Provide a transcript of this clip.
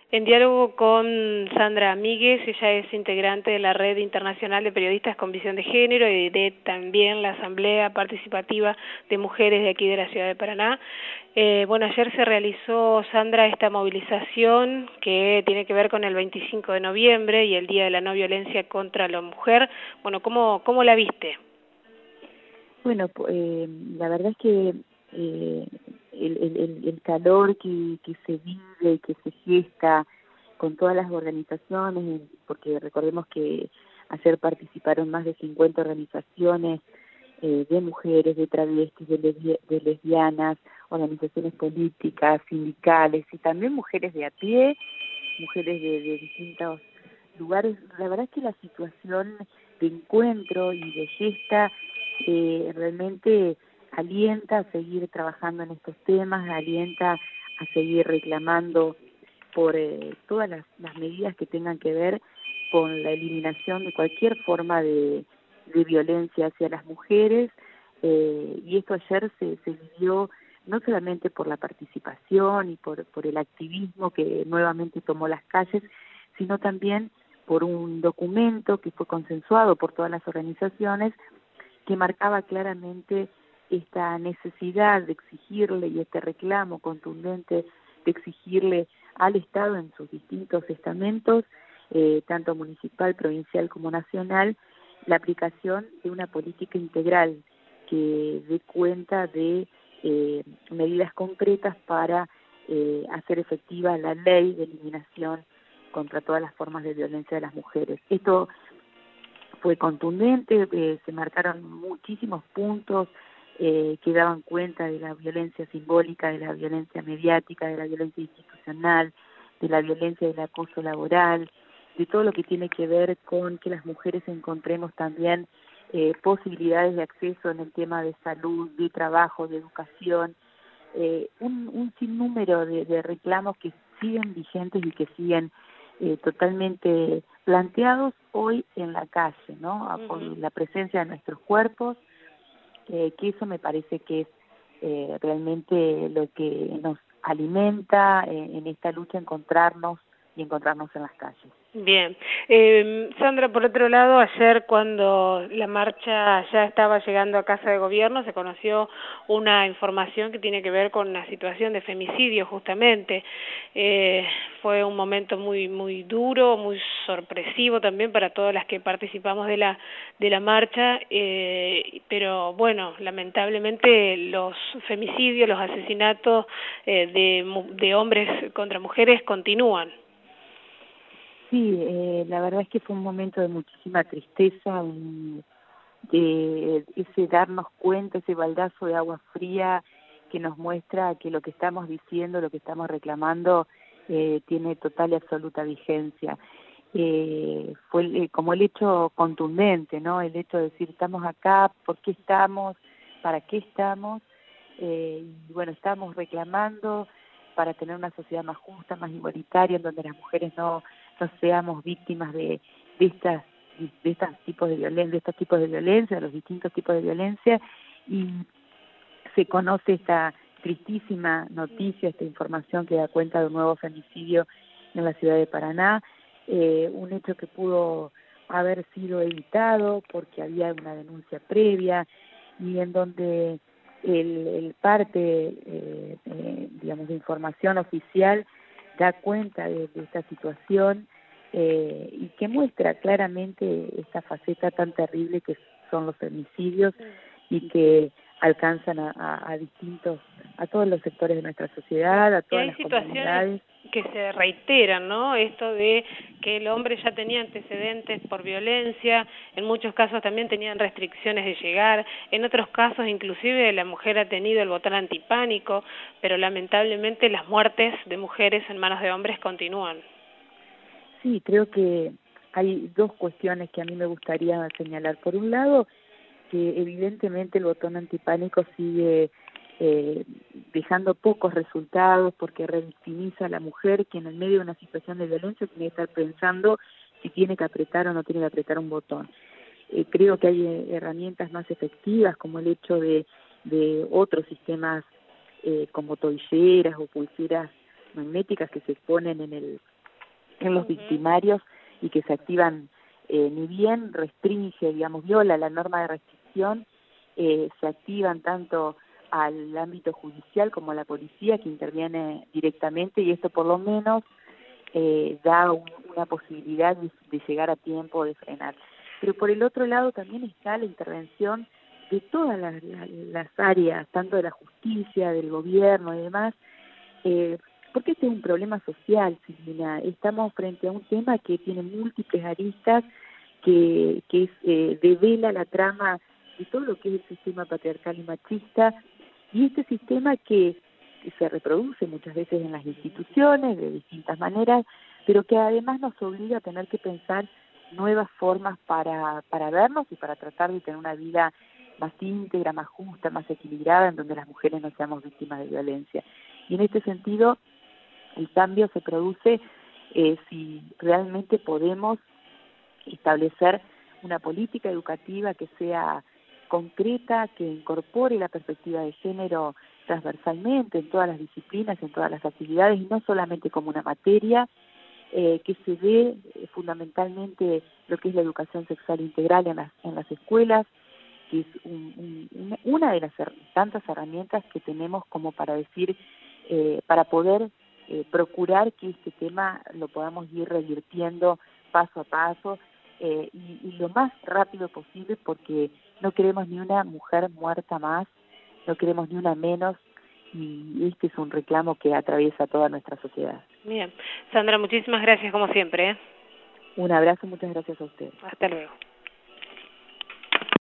En diálogo con Sandra Míguez, ella es integrante de la Red Internacional de Periodistas con Visión de Género y de también la Asamblea Participativa de Mujeres de aquí de la Ciudad de Paraná. Ayer se realizó, Sandra, esta movilización que tiene que ver con el 25 de noviembre y el Día de la No Violencia contra la Mujer. Bueno, ¿cómo la viste? Bueno, la verdad es que el calor que se vive, que se gesta con todas las organizaciones, porque recordemos que ayer participaron más de 50 organizaciones de mujeres, de travestis, de lesbianas, organizaciones políticas, sindicales y también mujeres de a pie, mujeres de distintos lugares. La verdad es que la situación de encuentro y de gesta realmente alienta a seguir trabajando en estos temas, alienta a seguir reclamando por todas las medidas que tengan que ver con la eliminación de cualquier forma de violencia hacia las mujeres, y esto ayer se vivió no solamente por la participación y por el activismo que nuevamente tomó las calles, sino también por un documento que fue consensuado por todas las organizaciones que marcaba claramente esta necesidad de exigirle y este reclamo contundente de exigirle al Estado en sus distintos estamentos, tanto municipal, provincial como nacional, la aplicación de una política integral que dé cuenta de medidas concretas para hacer efectiva la ley de eliminación contra todas las formas de violencia de las mujeres. Esto fue contundente, se marcaron muchísimos puntos que daban cuenta de la violencia simbólica, de la violencia mediática, de la violencia institucional, de la violencia del acoso laboral, de todo lo que tiene que ver con que las mujeres encontremos también posibilidades de acceso en el tema de salud, de trabajo, de educación, un sinnúmero de reclamos que siguen vigentes y que siguen totalmente planteados hoy en la calle, ¿no? Por la presencia de nuestros cuerpos, que eso me parece que es realmente lo que nos alimenta en esta lucha, encontrarnos en las calles. Bien. Sandra, por otro lado, ayer cuando la marcha ya estaba llegando a Casa de Gobierno, se conoció una información que tiene que ver con la situación de femicidio, justamente. Fue un momento muy duro, muy sorpresivo también para todas las que participamos de la marcha, pero bueno, lamentablemente los femicidios, los asesinatos de hombres contra mujeres continúan. Sí, la verdad es que fue un momento de muchísima tristeza, de ese darnos cuenta, ese baldazo de agua fría que nos muestra que lo que estamos diciendo, lo que estamos reclamando, tiene total y absoluta vigencia. Fue como el hecho contundente, ¿no? El hecho de decir, estamos acá, ¿por qué estamos? ¿Para qué estamos? Y bueno, estamos reclamando para tener una sociedad más justa, más igualitaria, en donde las mujeres no seamos víctimas de estos tipos de violencia, de los distintos tipos de violencia, y se conoce esta tristísima noticia, esta información que da cuenta de un nuevo femicidio en la ciudad de Paraná, un hecho que pudo haber sido evitado porque había una denuncia previa y en donde el parte, digamos, de información oficial da cuenta de esta situación y que muestra claramente esta faceta tan terrible que son los femicidios y que alcanzan a todos los sectores de nuestra sociedad, a todas las comunidades. Que se reiteran, ¿no? Esto de que el hombre ya tenía antecedentes por violencia, en muchos casos también tenían restricciones de llegar, en otros casos inclusive la mujer ha tenido el botón antipánico, pero lamentablemente las muertes de mujeres en manos de hombres continúan. Sí, creo que hay dos cuestiones que a mí me gustaría señalar. Por un lado, que evidentemente el botón antipánico sigue dejando pocos resultados porque revictimiza a la mujer que en el medio de una situación de violencia tiene que estar pensando si tiene que apretar o no tiene que apretar un botón. Creo que hay herramientas más efectivas como el hecho de otros sistemas como tobilleras o pulseras magnéticas que se ponen en en los victimarios y que se activan, ni bien restringe, digamos, viola la norma de restricción, se activan tanto al ámbito judicial como a la policía que interviene directamente, y esto por lo menos da una posibilidad de llegar a tiempo, de frenar. Pero por el otro lado también está la intervención de todas las áreas, tanto de la justicia, del gobierno y demás, porque este es un problema social, Silvina. Estamos frente a un tema que tiene múltiples aristas, que devela la trama de todo lo que es el sistema patriarcal y machista, y este sistema que se reproduce muchas veces en las instituciones de distintas maneras, pero que además nos obliga a tener que pensar nuevas formas para vernos y para tratar de tener una vida más íntegra, más justa, más equilibrada, en donde las mujeres no seamos víctimas de violencia. Y en este sentido, el cambio se produce si realmente podemos establecer una política educativa que sea concreta, que incorpore la perspectiva de género transversalmente en todas las disciplinas, en todas las actividades, y no solamente como una materia, que se dé fundamentalmente lo que es la educación sexual integral en las escuelas, que es una de las tantas herramientas que tenemos como para decir, para poder procurar que este tema lo podamos ir revirtiendo paso a paso, y lo más rápido posible, porque no queremos ni una mujer muerta más, no queremos ni una menos, y este es un reclamo que atraviesa toda nuestra sociedad. Bien. Sandra, muchísimas gracias como siempre. Un abrazo, muchas gracias a usted. Hasta luego.